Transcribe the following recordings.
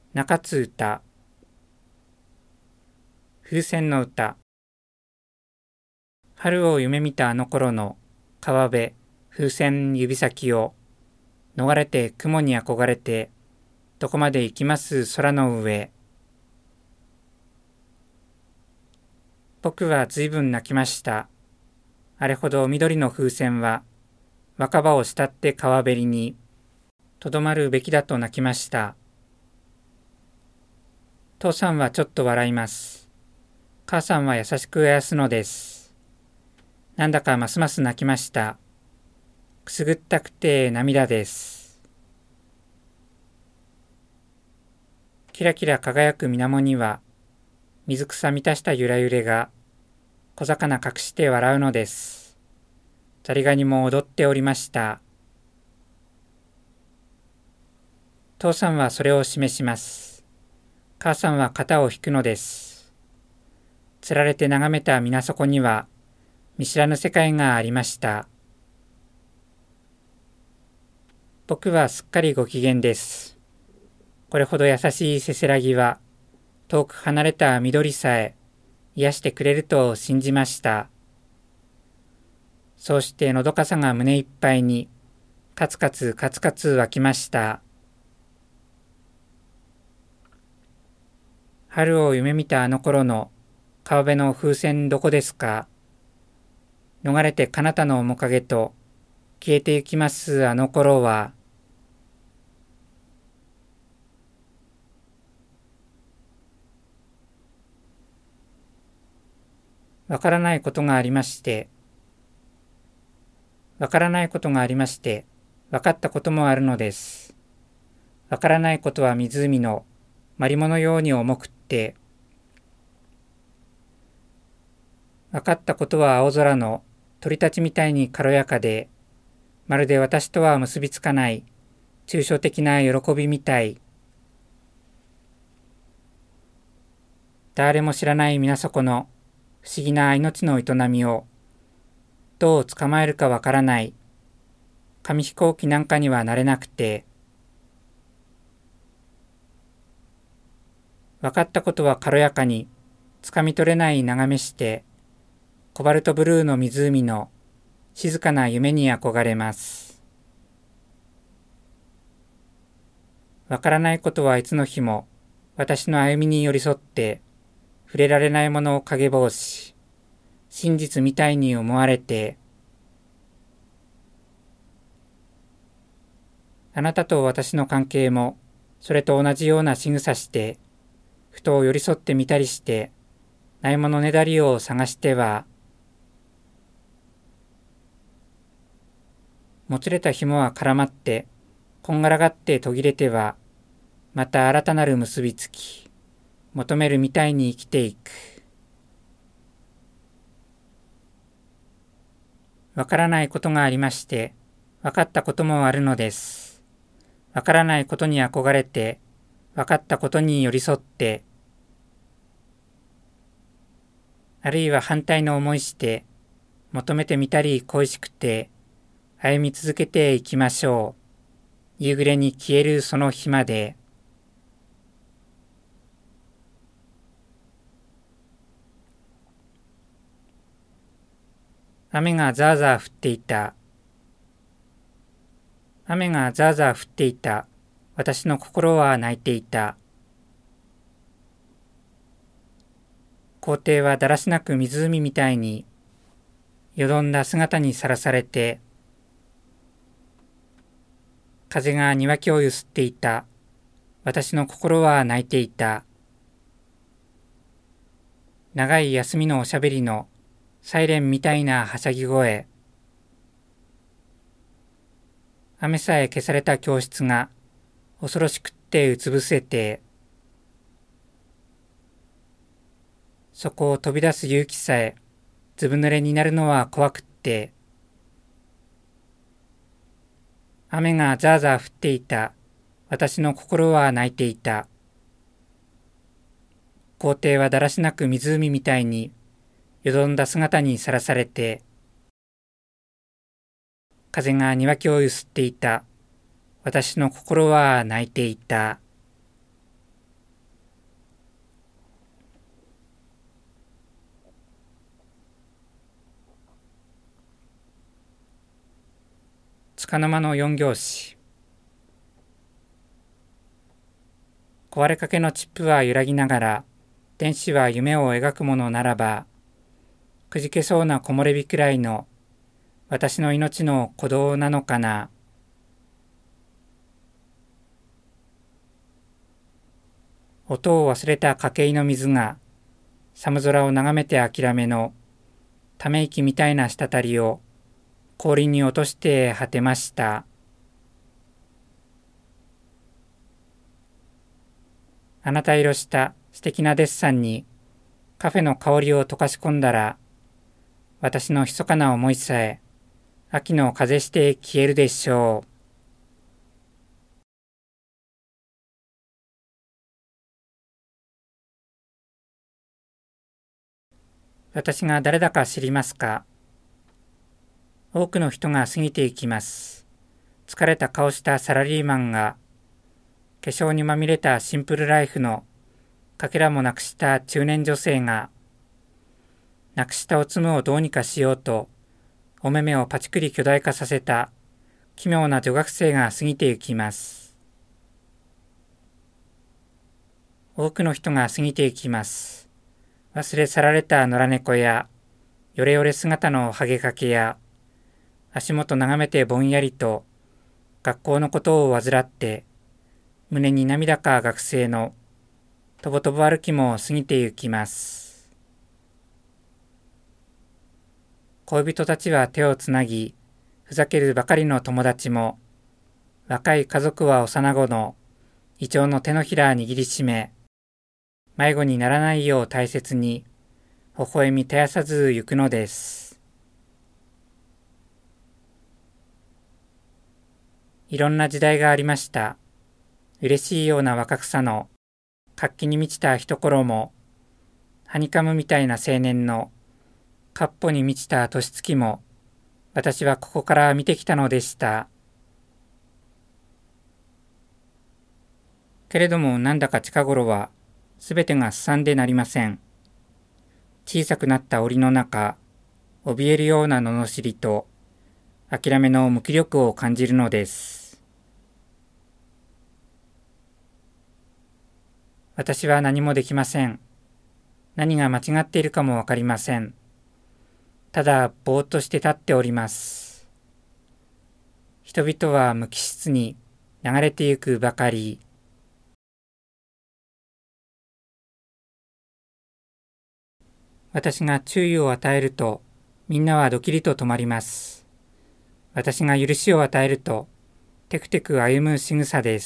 中津歌。風船の歌。春を夢見たあの頃の川辺、風船指先を逃れて雲に憧れて、どこまで行きます空の上。僕はずいぶん泣きました。あれほど緑の風船は若葉を慕って川べりにとどまるべきだと泣きました。父さんはちょっと笑います。母さんは優しくあやすのです。なんだかますます泣きました。くすぐったくて涙です。キラキラ輝く水面には水草満たしたゆらゆれが小魚隠して笑うのです。ザリガニも踊っておりました。父さんはそれを示します。母さんは肩を引くのです。つられて眺めた水底には見知らぬ世界がありました。僕はすっかりご機嫌です。これほど優しいせせらぎは遠く離れた緑さえ癒してくれると信じました。そうしてのどかさが胸いっぱいにカツカツカツカツ湧きました。春を夢見たあの頃の川辺の風船どこですか。逃れて彼方の面影と消えてゆきますあの頃は。わからないことがありまして、わからないことがありまして、わかったこともあるのです。わからないことは湖のマリモのように重くって、わかったことは青空の鳥たちみたいに軽やかで、まるで私とは結びつかない抽象的な喜びみたい。誰も知らない水底の不思議な命の営みをどう捕まえるかわからない紙飛行機なんかにはなれなくて、わかったことは軽やかにつかみ取れない眺めして、コバルトブルーの湖の静かな夢に憧れます。わからないことはいつの日も私の歩みに寄り添って触れられないものを影帽子、真実みたいに思われて、あなたと私の関係もそれと同じような仕草して、ふと寄り添ってみたりして、ないものねだりを探しては、もつれた紐は絡まって、こんがらがって途切れては、また新たなる結びつき、求めるみたいに生きていく。わからないことがありまして、わかったこともあるのです。わからないことに憧れて、わかったことに寄り添って、あるいは反対の思いして、求めてみたり恋しくて、歩み続けていきましょう。夕暮れに消えるその日まで。雨がザーザー降っていた。雨がザーザー降っていた。私の心は泣いていた。皇帝はだらしなく湖みたいによどんだ姿にさらされて、風が庭木をゆすっていた。私の心は泣いていた。長い休みのおしゃべりのサイレンみたいなはしゃぎ声。雨さえ消された教室が恐ろしくってうつぶせて、そこを飛び出す勇気さえずぶ濡れになるのは怖くって、雨がザーザー降っていた。私の心は泣いていた。皇帝はだらしなく湖みたいによどんだ姿にさらされて、風が庭木をゆすっていた。私の心は泣いていた。 束の間の四拍子。壊れかけのチップは揺らぎながら、天使は夢を描くものならば、くじけそうな木漏れ日くらいの私の命の鼓動なのかな。音を忘れた家計の水が寒空を眺めて諦めのため息みたいな滴りを氷に落として果てました。あなた色した素敵なデッサンにカフェの香りを溶かし込んだら、私の密かな思いさえ秋の風して消えるでしょう。私が誰だか知りますか？多くの人が過ぎていきます。疲れた顔したサラリーマンが、化粧にまみれたシンプルライフのかけらもなくした中年女性が、なくしたおつむをどうにかしようと、お目目をパチクリ巨大化させた奇妙な女学生が過ぎていきます。多くの人が過ぎていきます。忘れ去られた野良猫や、よれよれ姿のハゲかけや、足元眺めてぼんやりと、学校のことを患って、胸に涙か学生の、とぼとぼ歩きも過ぎてゆきます。恋人たちは手をつなぎ、ふざけるばかりの友達も、若い家族は幼子の、イチョウの手のひら握りしめ、迷子にならないよう大切に、微笑み絶やさず行くのです。いろんな時代がありました。嬉しいような若草の、活気に満ちた一頃も、ハニカムみたいな青年の、かっぽに満ちた年月も、私はここから見てきたのでした。けれどもなんだか近頃は、すべてがすさんでなりません。小さくなった檻の中、怯えるような罵りと、諦めの無気力を感じるのです。私は何もできません。何が間違っているかもわかりません。ただ、ぼーっとして立っております。人々は無機質に流れてゆくばかり。私が注意を与えると、みんなはドキリと止まります。私が許しを与えると、テクテク歩む仕草です。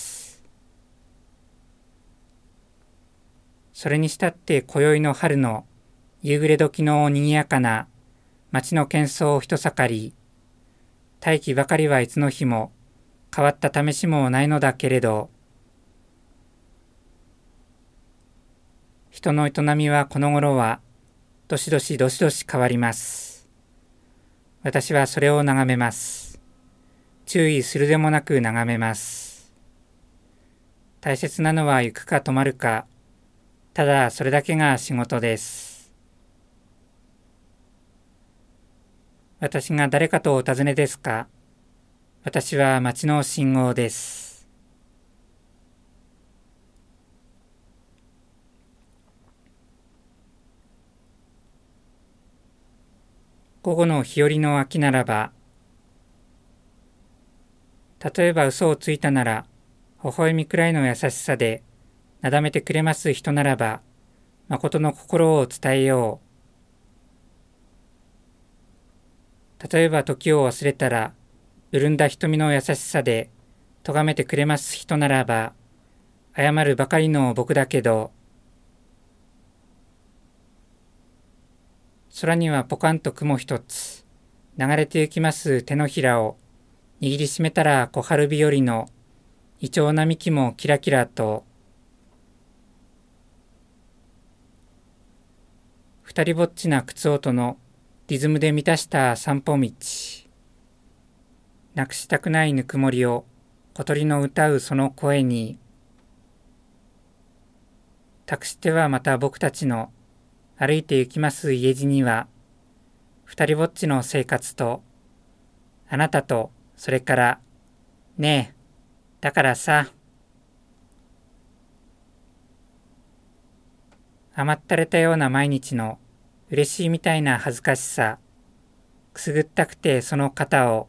それにしたって今宵の春の夕暮れ時の賑やかな街の喧騒一盛り、大気ばかりはいつの日も変わった試しもないのだけれど、人の営みはこの頃はどしどしどしどし変わります。私はそれを眺めます。注意するでもなく眺めます。大切なのは行くか止まるか、ただそれだけが仕事です。私が誰かとお尋ねですか？私は街の信号です。午後の日和の秋ならば、例えば嘘をついたなら、微笑みくらいの優しさで、なだめてくれます人ならば、誠の心を伝えよう。例えば時を忘れたら、潤んだ瞳の優しさで、咎めてくれます人ならば、謝るばかりの僕だけど、空にはポカンと雲一つ、流れてゆきます手のひらを握りしめたら小春日和のイチョウ並木もキラキラと、二人ぼっちな靴音のリズムで満たした散歩道、なくしたくないぬくもりを小鳥の歌うその声に、託してはまた僕たちの歩いて行きます家路には、二人ぼっちの生活と、あなたとそれから、ねえ、だからさ、甘ったれたような毎日の嬉しいみたいな恥ずかしさ、くすぐったくてその肩を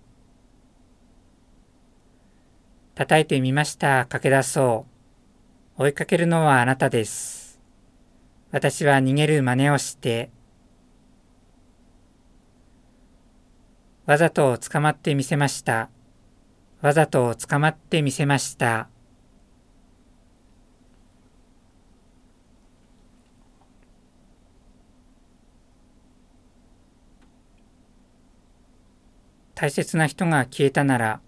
叩いてみました。駆け出そう。追いかけるのはあなたです。私は逃げる真似をして、わざと捕まってみせました。わざと捕まってみせました。大切な人が消えたなら、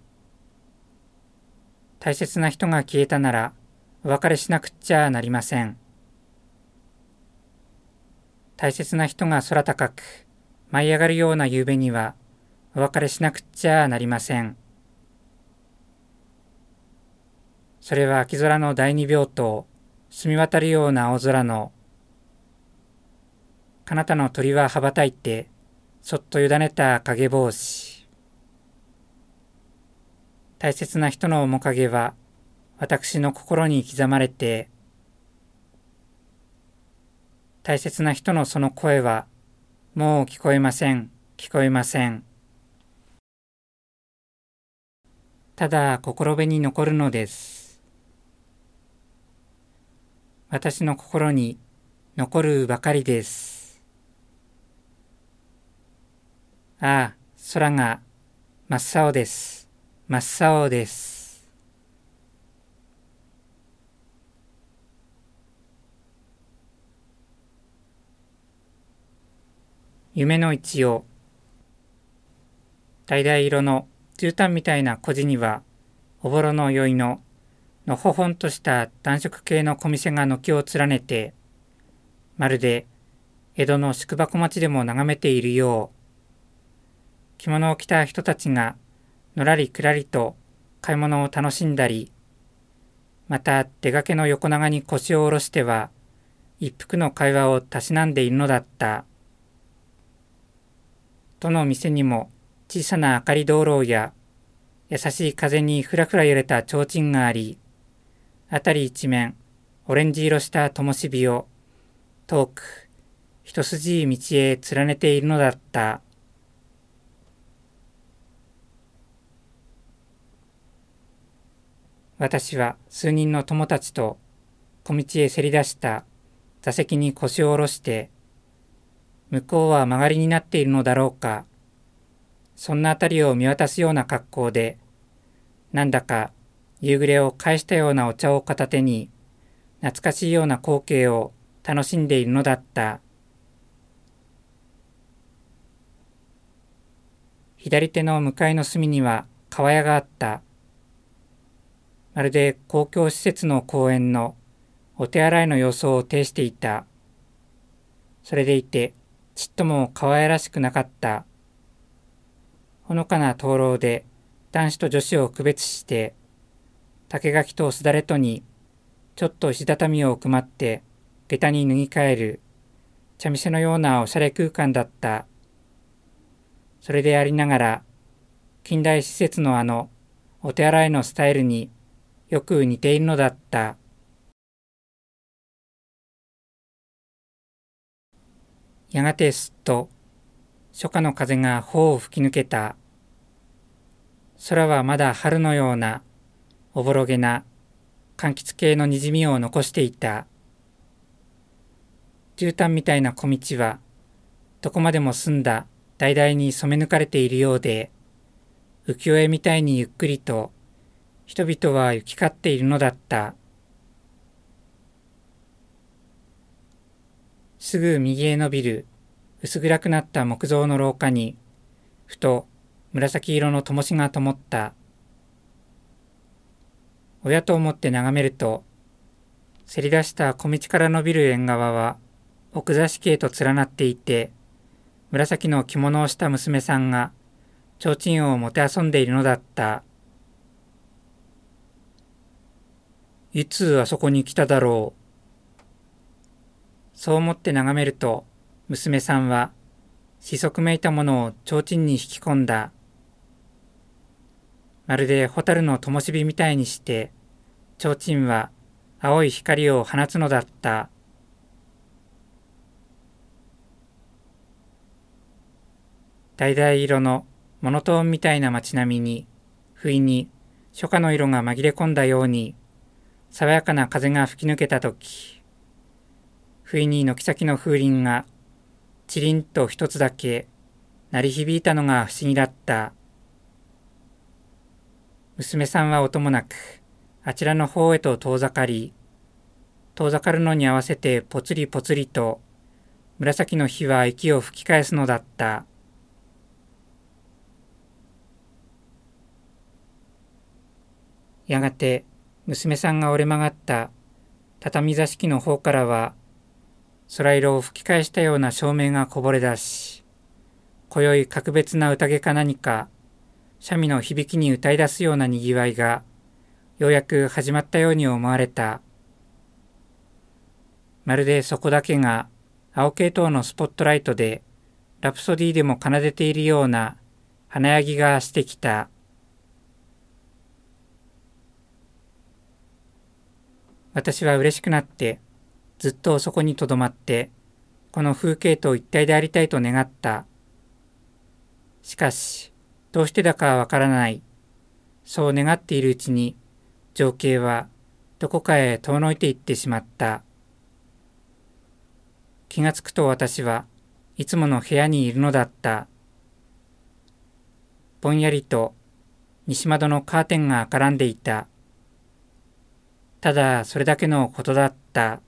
大切な人が消えたなら、お別れしなくっちゃなりません。大切な人が空高く舞い上がるような夕べには、お別れしなくっちゃなりません。それは秋空の第二病棟、澄み渡るような青空の、彼方の鳥は羽ばたいて、そっと委ねた影帽子。大切な人の面影は、私の心に刻まれて、大切な人のその声は、もう聞こえません、聞こえません。ただ心辺に残るのです。私の心に残るばかりです。ああ、空が真っ青です。真っ青です。夢の一葉。橙色の絨毯みたいな小地には、おぼろの宵のほほんとした暖色系の小店が軒を連ねて、まるで江戸の宿場小町でも眺めているよう、着物を着た人たちがのらりくらりと買い物を楽しんだり、また出がけの横長に腰を下ろしては、一服の会話をたしなんでいるのだった。どの店にも小さな明かり灯籠や優しい風にふらふら揺れた提灯があり、あたり一面オレンジ色した灯火を遠く一筋い道へ連ねているのだった。私は数人の友たちと小道へせり出した座席に腰を下ろして、向こうは曲がりになっているのだろうか、そんなあたりを見渡すような格好で、なんだか夕暮れを返したようなお茶を片手に、懐かしいような光景を楽しんでいるのだった。左手の向かいの隅には川屋があった。まるで公共施設の公園のお手洗いの様子を呈していた。それでいて、ちっとも川屋らしくなかった。ほのかな灯籠で男子と女子を区別して、竹垣とすだれとにちょっと石畳をくまって下駄に脱ぎ替える茶店のようなおしゃれ空間だった。それでありながら、近代施設のお手洗いのスタイルによく似ているのだった。やがてすっと初夏の風が頬を吹き抜けた。空はまだ春のようなおぼろげな柑橘系のにじみを残していた。絨毯みたいな小道はどこまでも澄んだ橙に染め抜かれているようで、浮世絵みたいにゆっくりと人々は行き交っているのだった。すぐ右へ伸びる薄暗くなった木造の廊下に、ふと紫色の灯が灯った。親と思って眺めると、せり出した小道から伸びる縁側は奥座敷へと連なっていて、紫の着物をした娘さんが提灯をもてあそんでいるのだった。いつあそこに来ただろう。そう思って眺めると、娘さんは、しそくめいたものを提灯に引き込んだ。 まるで蛍の灯火みたいにして、提灯は青い光を放つのだった。橙色のモノトーンみたいな街並みに、不意に初夏の色が紛れ込んだように、爽やかな風が吹き抜けたとき、不意に軒先の風鈴がチリンと一つだけ鳴り響いたのが不思議だった。娘さんは音もなく、あちらの方へと遠ざかり、遠ざかるのに合わせてぽつりぽつりと、紫の火は息を吹き返すのだった。やがて、娘さんが折れ曲がった畳座敷の方からは、空色を吹き返したような照明がこぼれ出し、今宵格別な宴か何か、三味の響きに歌い出すようなにぎわいが、ようやく始まったように思われた。まるでそこだけが青系統のスポットライトで、ラプソディでも奏でているような華やぎがしてきた。私は嬉しくなって、ずっとそこにとどまって、この風景と一体でありたいと願った。しかし、どうしてだかわからない。そう願っているうちに、情景はどこかへ遠のいていってしまった。気がつくと私はいつもの部屋にいるのだった。ぼんやりと西窓のカーテンが赤らんでいた。ただそれだけのことだった。